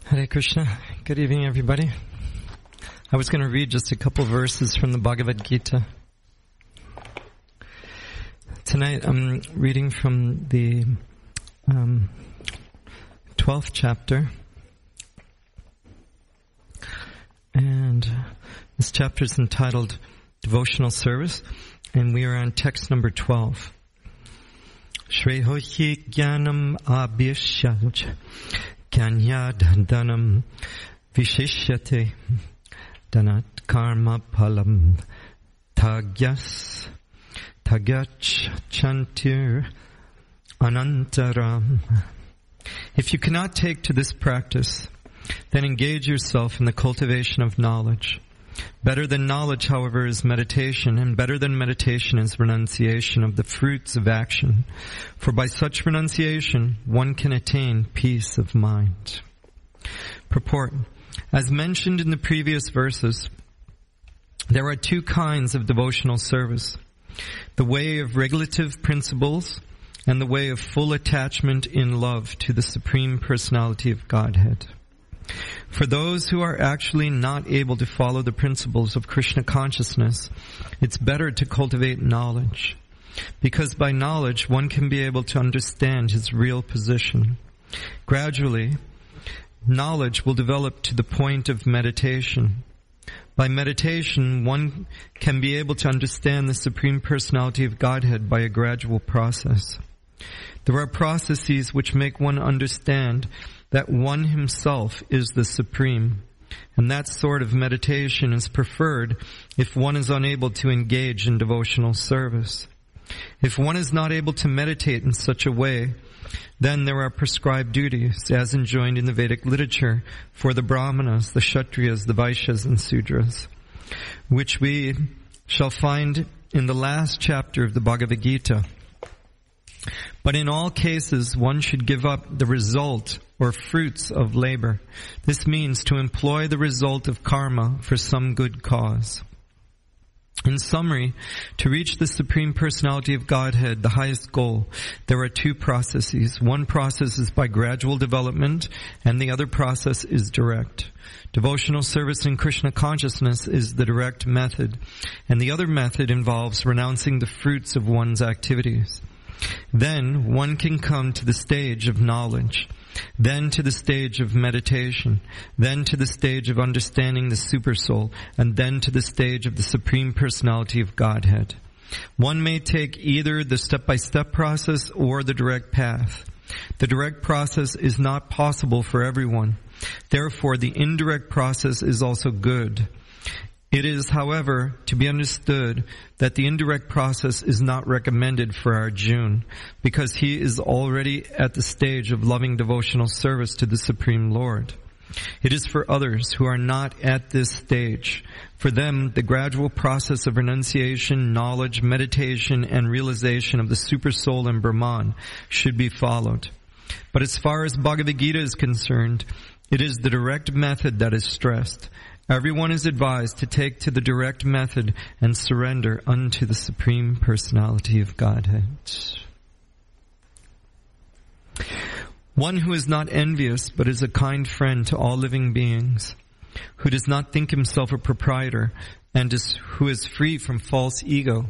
Hare Krishna. Good evening, everybody. I was going to read just a couple verses from the Bhagavad Gita. Tonight I'm reading from the 12th chapter. And this chapter is entitled Devotional Service, and we are on text number 12. Shrehohi Jnanam Abhishyaj Kanyad Danam Vishishyate Danat Karma Palam Tagyas Tagyach Chantir Anantaram. If you cannot take to this practice, then engage yourself in the cultivation of knowledge. Better than knowledge, however, is meditation, and better than meditation is renunciation of the fruits of action. For by such renunciation, one can attain peace of mind. Purport. As mentioned in the previous verses, there are two kinds of devotional service: the way of regulative principles and the way of full attachment in love to the Supreme Personality of Godhead. For those who are actually not able to follow the principles of Krishna consciousness, it's better to cultivate knowledge, because by knowledge one can be able to understand his real position. Gradually, knowledge will develop to the point of meditation. By meditation, one can be able to understand the Supreme Personality of Godhead by a gradual process. There are processes which make one understand that one himself is the Supreme, and that sort of meditation is preferred if one is unable to engage in devotional service. If one is not able to meditate in such a way, then there are prescribed duties, as enjoined in the Vedic literature, for the Brahmanas, the Kshatriyas, the Vaishyas, and Sudras, which we shall find in the last chapter of the Bhagavad Gita. But in all cases, one should give up the result or fruits of labor. This means to employ the result of karma for some good cause. In summary, to reach the Supreme Personality of Godhead, the highest goal, there are two processes. One process is by gradual development, and the other process is direct. Devotional service in Krishna consciousness is the direct method, and the other method involves renouncing the fruits of one's activities. Then one can come to the stage of knowledge, then to the stage of meditation, then to the stage of understanding the Supersoul, and then to the stage of the Supreme Personality of Godhead. One may take either the step-by-step process or the direct path. The direct process is not possible for everyone. Therefore, the indirect process is also good. It is, however, to be understood that the indirect process is not recommended for Arjuna, because he is already at the stage of loving devotional service to the Supreme Lord. It is for others who are not at this stage. For them, the gradual process of renunciation, knowledge, meditation, and realization of the Supersoul and Brahman should be followed. But as far as Bhagavad Gita is concerned, it is the direct method that is stressed. Everyone is advised to take to the direct method and surrender unto the Supreme Personality of Godhead. One who is not envious but is a kind friend to all living beings, who does not think himself a proprietor, and who is free from false ego,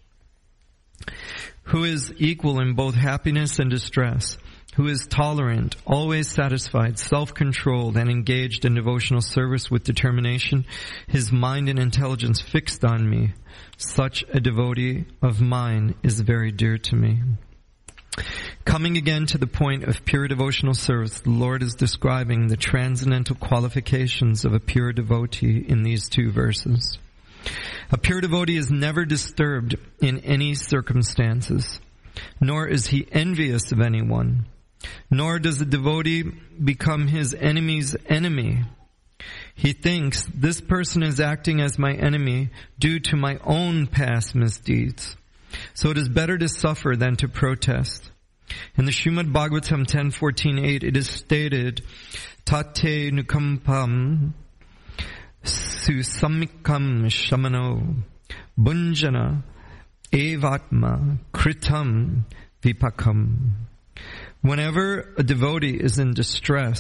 who is equal in both happiness and distress, who is tolerant, always satisfied, self-controlled, and engaged in devotional service with determination, his mind and intelligence fixed on me. Such a devotee of mine is very dear to me. Coming again to the point of pure devotional service, the Lord is describing the transcendental qualifications of a pure devotee in these two verses. A pure devotee is never disturbed in any circumstances, nor is he envious of anyone. Nor does the devotee become his enemy's enemy. He thinks, this person is acting as my enemy due to my own past misdeeds. So it is better to suffer than to protest. In the Srimad Bhagavatam 10.14.8, it is stated, Tate nukampam susamikam shamano bunjana evatma kritam vipakam. Whenever a devotee is in distress,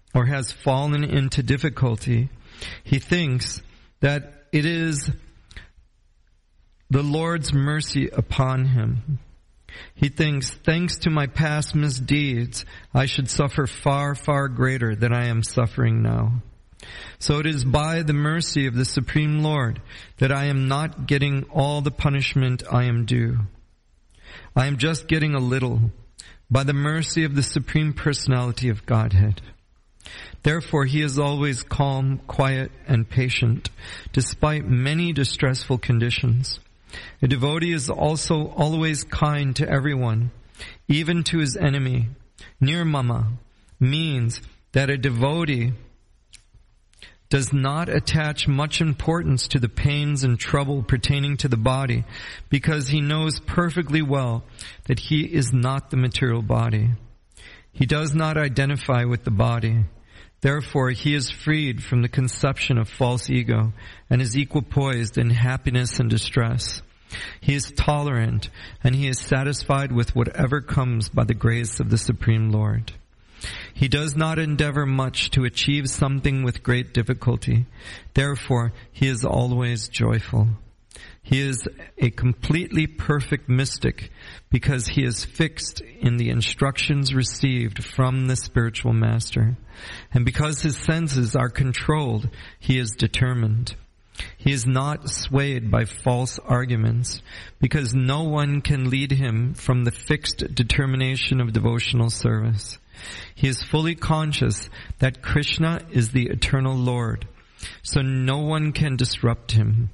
or has fallen into difficulty, he thinks that it is the Lord's mercy upon him. He thinks, thanks to my past misdeeds, I should suffer far, far greater than I am suffering now. So it is by the mercy of the Supreme Lord that I am not getting all the punishment I am due. I am just getting a little, by the mercy of the Supreme Personality of Godhead. Therefore, he is always calm, quiet, and patient, despite many distressful conditions. A devotee is also always kind to everyone, even to his enemy. Nirmama means that a devotee does not attach much importance to the pains and trouble pertaining to the body, because he knows perfectly well that he is not the material body. He does not identify with the body. Therefore, he is freed from the conception of false ego and is equipoised in happiness and distress. He is tolerant and he is satisfied with whatever comes by the grace of the Supreme Lord. He does not endeavor much to achieve something with great difficulty. Therefore, he is always joyful. He is a completely perfect mystic because he is fixed in the instructions received from the spiritual master. And because his senses are controlled, he is determined. He is not swayed by false arguments because no one can lead him from the fixed determination of devotional service. He is fully conscious that Krishna is the eternal Lord, so no one can disrupt him.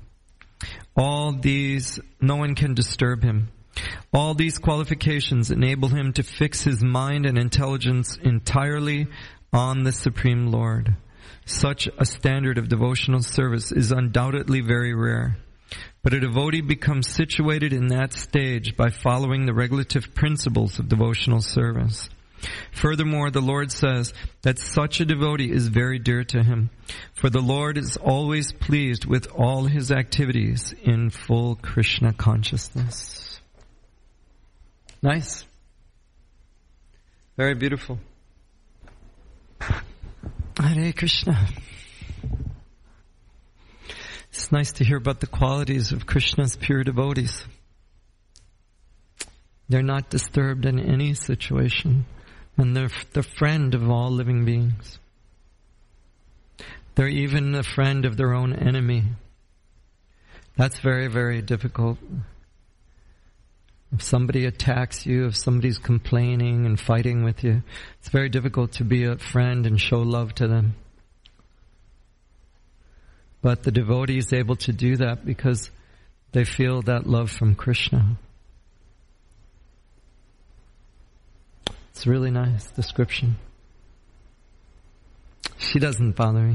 No one can disturb him. All these qualifications enable him to fix his mind and intelligence entirely on the Supreme Lord. Such a standard of devotional service is undoubtedly very rare. But a devotee becomes situated in that stage by following the regulative principles of devotional service. Furthermore, the Lord says that such a devotee is very dear to him, for the Lord is always pleased with all his activities in full Krishna consciousness. Nice. Very beautiful. Hare Krishna. It's nice to hear about the qualities of Krishna's pure devotees. They're not disturbed in any situation. And they're the friend of all living beings. They're even the friend of their own enemy. That's very, very difficult. If somebody attacks you, if somebody's complaining and fighting with you, it's very difficult to be a friend and show love to them. But the devotee is able to do that because they feel that love from Krishna. It's a really nice description. She doesn't bother me.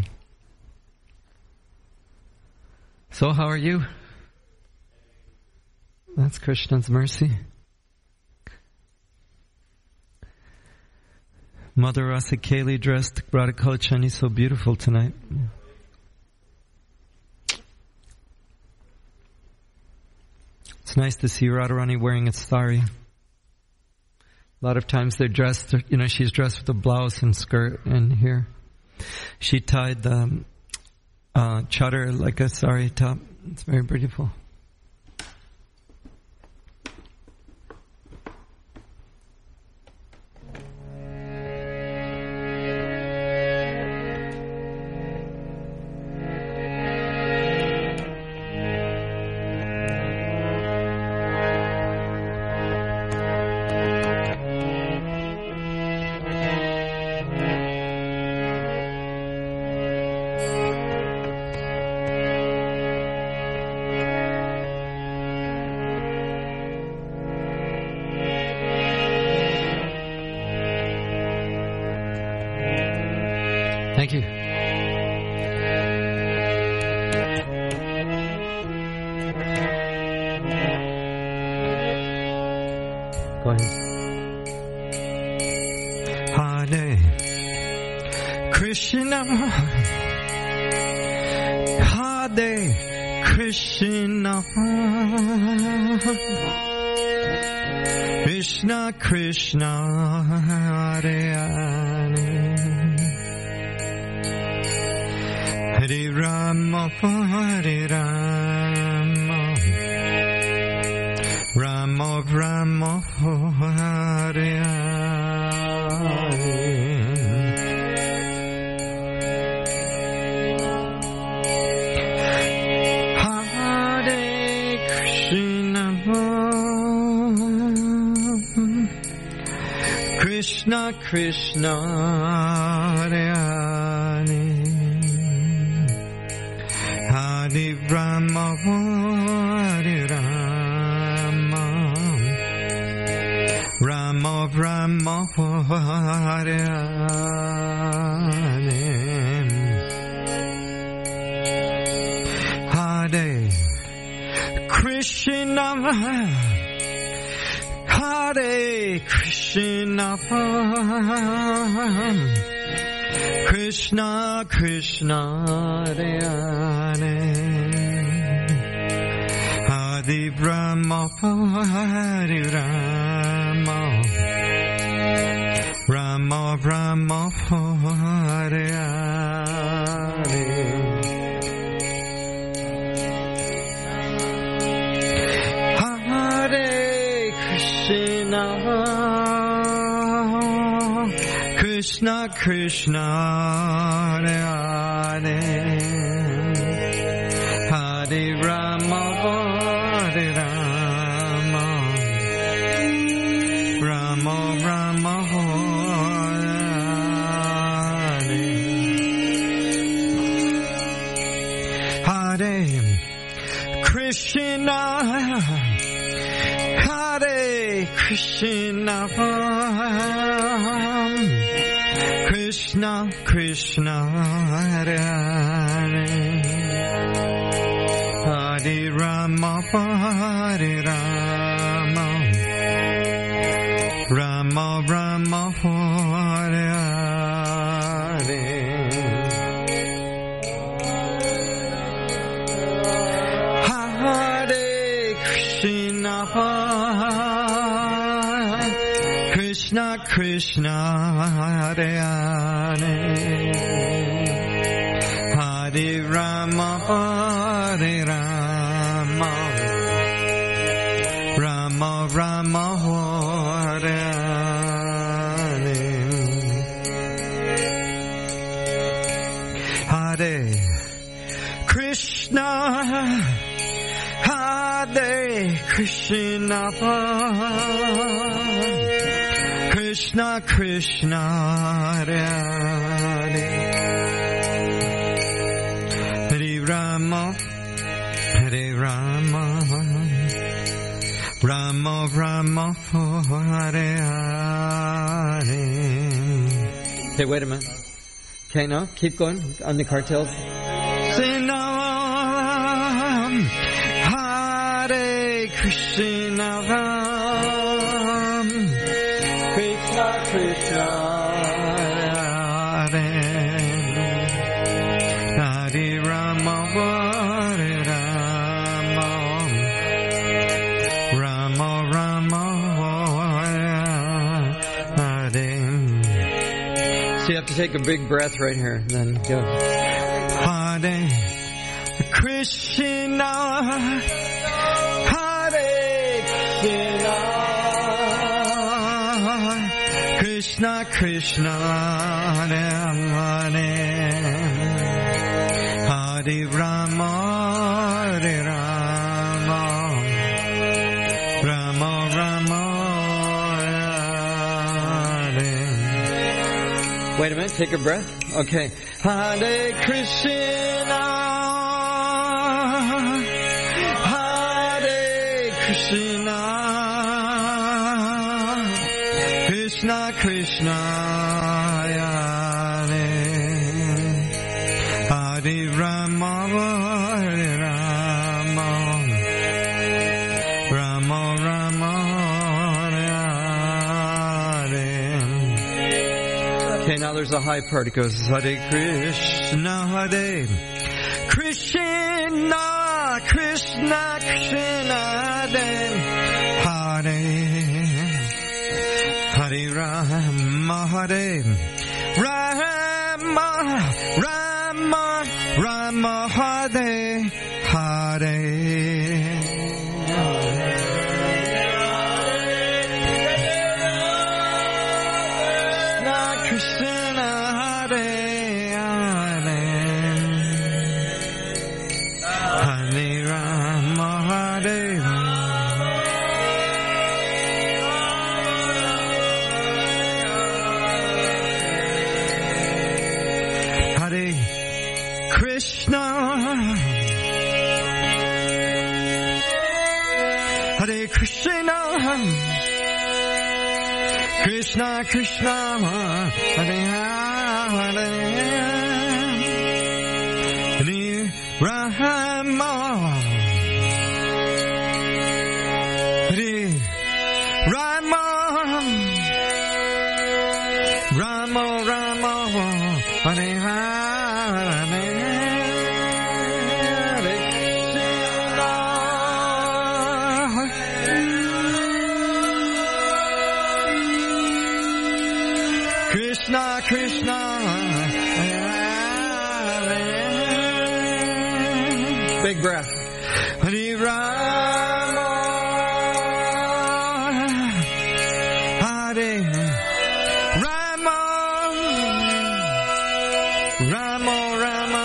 So how are you? That's Krishna's mercy. Mother Rasikeli dressed Radhika Chani so beautiful tonight. It's nice to see Radharani wearing a sari. A lot of times they're dressed, she's dressed with a blouse and skirt, and here she tied the chadar like a sari top. It's very beautiful. Thank you. Go ahead. Hare Krishna, Hare Krishna, Krishna Krishna, Hare Hare, Hare Rama, Hare Rama, Rama Rama, Hare Hare. Krishna Krishna Hare Hare, Hare Rama Hare Rama, Rama Rama Hare Hare, Hare Krishna Hare Krishna, Krishna Krishna Hare Hare, Hare Rama Hare Rama, Rama Rama Hare Hare. Krishna Krishna Hare Hare, Hare Rama Hare Rama, Rama Rama Hare Hare, Krishna Hare Krishna, Krishna Krishna Hare Hare, Hare Rama Hare Rama, Rama Rama Hare Hare. Hare Krishna, Krishna Krishna Hare Hare, Hare Rama Hare Rama, Rama Rama Hare Hare, Hare Krishna, Hare Krishna, Krishna Krishna Hare Hare, Hare Rama Hare Rama, Rama Rama Hare Hare. Okay, wait a minute. Okay, no, keep going on the cartels. Sinam Hare Krishna, Krishna Krishna Hare Hare, Rama Hare Rama, Rama Rama Hare Hare. So you have to take a big breath right here, and then go. Hare Krishna, Hare Krishna, Krishna Krishna Hare Hare, Hare Rama Hare Rama, Rama Rama Hare. Wait a minute, take a breath. Okay. Hare Krishna, Hare Krishna, Krishna Krishna Hare, Hare Rama Hare Rama, Rama Rama Hare Hare. Okay, now there's a high part. It goes Hare Krishna, Hare Krishna, Krishna Krishna Hare, Hare Rama, Hare Rama, Rama Rama, Rama, Hare, Hare. Krishna, Hare, Hare. Hare Rama, Hare Rama. Hare Krishna, Hare Krishna, Krishna Krishna, Hare Hare, Hare Rama, Hare Rama, Rama Rama, Hare Hare, Krishna Krishna, Hare. Big breath. Hare Rama, Hare Rama, Rama Rama,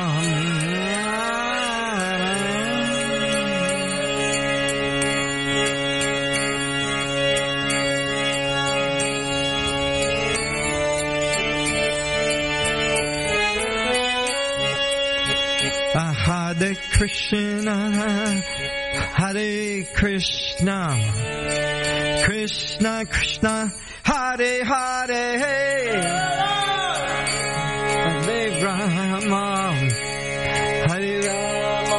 Hare Krishna, Hare Krishna, Krishna Krishna, Hare Hare, Hare Rama, Hare Rama,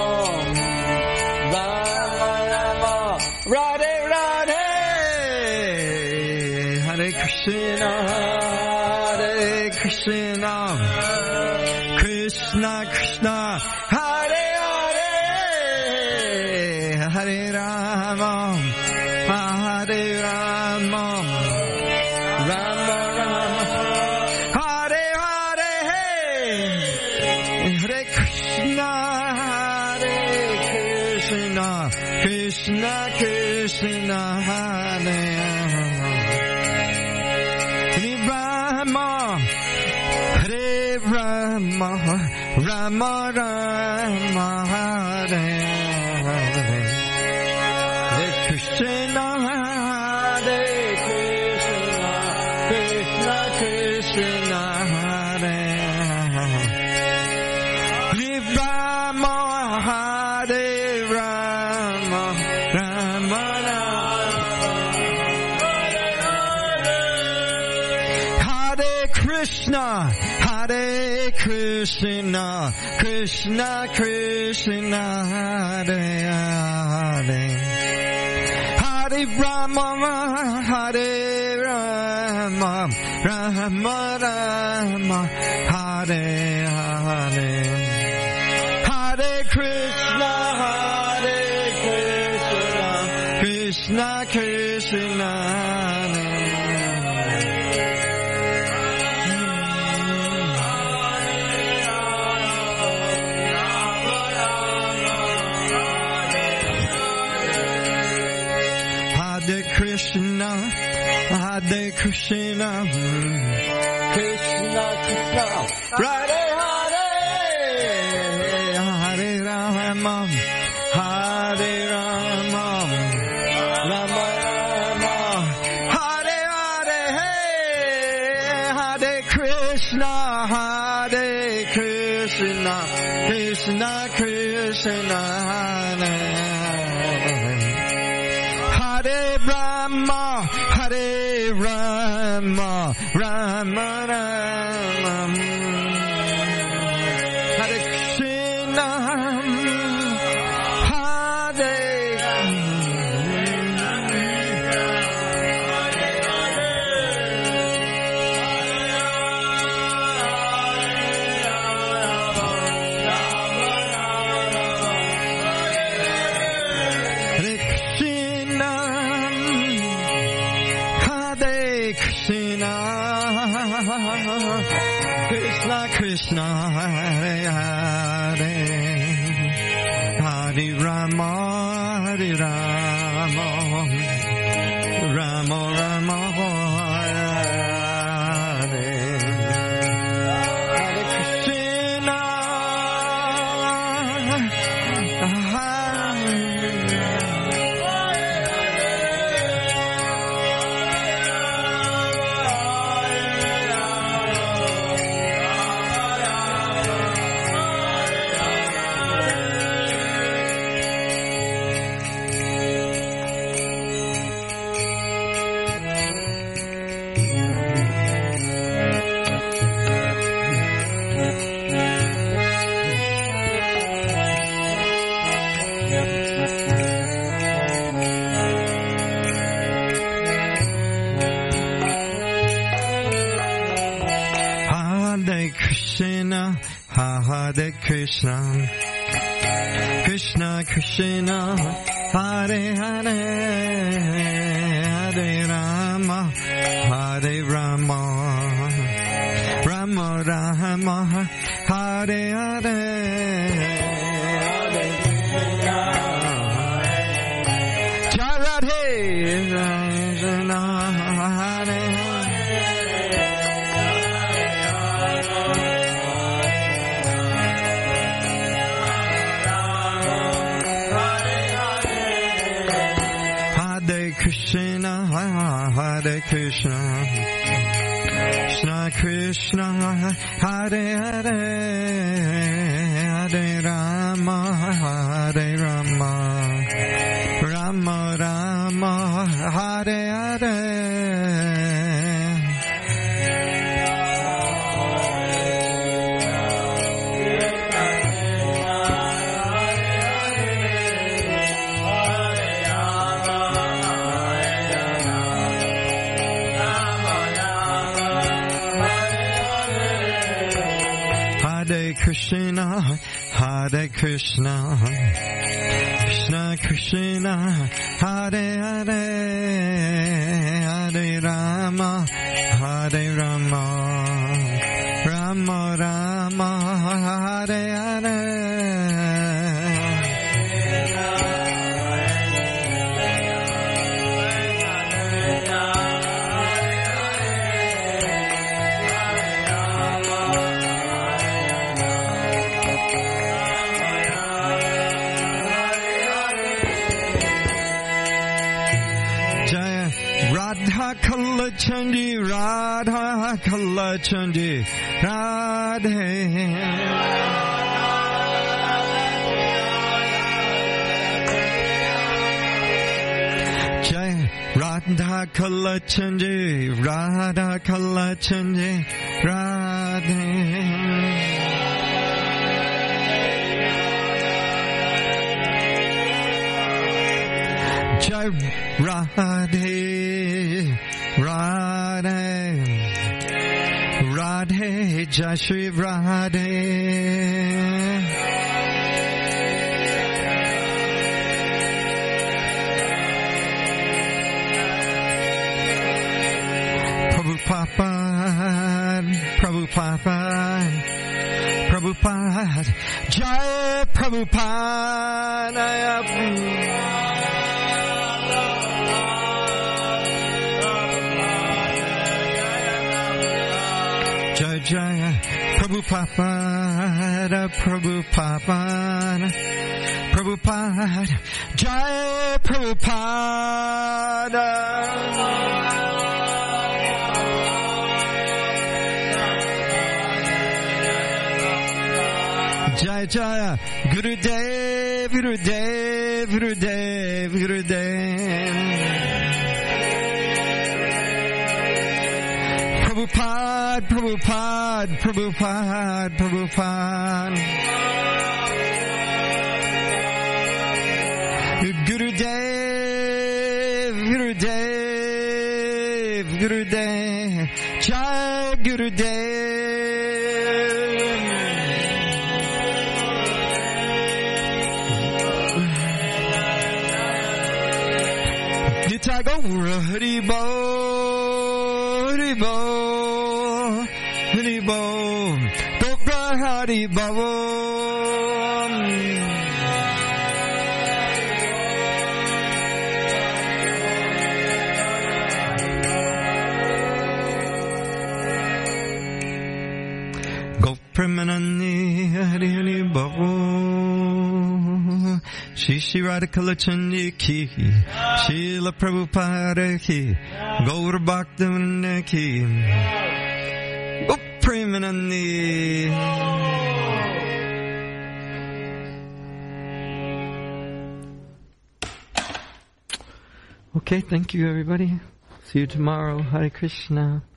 Rama Rama, Radhe Radhe, Hare Krishna, Hare Krishna, Krishna Krishna, Hare Hare, Hare Rama, Hare Rama, Rama Rama, Hare Hare, Hare Krishna, Hare Krishna, Krishna Krishna, Hare Rama, Hare Rama, Rama Rama, Hare Hare, Hare Krishna, Hare Krishna, Krishna Krishna, Hare Hare Rama, Hare Rama, Rama Rama, Hare Krishna, Hare Krishna, Krishna Krishna, Hare Hare, Hare Rama, Hare Rama, Rama Rama, Hare Hare, Hare Krishna, Hare Krishna, Krishna Krishna, Hare Krishna, Hare Krishna, Krishna Krishna, Radhe Hare, Hare Rama, Hare Rama, Rama Rama, Hare Hare, Hare Krishna, Hare Krishna, Krishna Krishna, Hare Rama, Hare Rama, Rama Rama, Hare Krishna, Hare Krishna, Krishna Krishna Hare Hare Hare Rama Hare Rama Rama Rama Hare Hare Krishna Hare Krishna, Krishna Krishna, Hare Hare, Hare Rama, Hare Rama, Rama Rama, Hare Hare, Hare Krishna, Jai Radhe Krishna, Hare Krishna, Hare Krishna, Krishna Krishna, Hare Hare, Hare Rama, Hare Rama, Rama Rama, Hare Hare. Krishna, Hare Krishna, Krishna Krishna, Hare Hare, Hare Rama, Hare Rama, Rama Rama, Hare Hare. Chandi Radha Kala Chandi Radhe Jai Radha Kala Chandi Radha Kala Chandi Radhe Jai Radhe Radhe, Radhe, Jai Shri Radhe. Prabhupada, Prabhupada, Prabhupada, Jai Prabhupada. Jai Jaya Prabhupada, Prabhupada, Prabhupada, Jai Prabhupada. Jai Jaya Gurudev, Gurudev, Gurudev, Gurudev. Prabhupada, Prabhupada, Prabhupada, Prabhupada. Gurudev, Gurudev, Gurudev, Jai Gurudev. Nitai Gaura Hari Bo, Hari Bo, Hari Bo. Hari Babo. Gopremanani Hari Hari Babo. Shishi Radhakala Chandi Ki Srila Prabhupada Ki Gaur Bhaktivinoda Ki Gopremanandi. Okay, thank you everybody. See you tomorrow. Hare Krishna.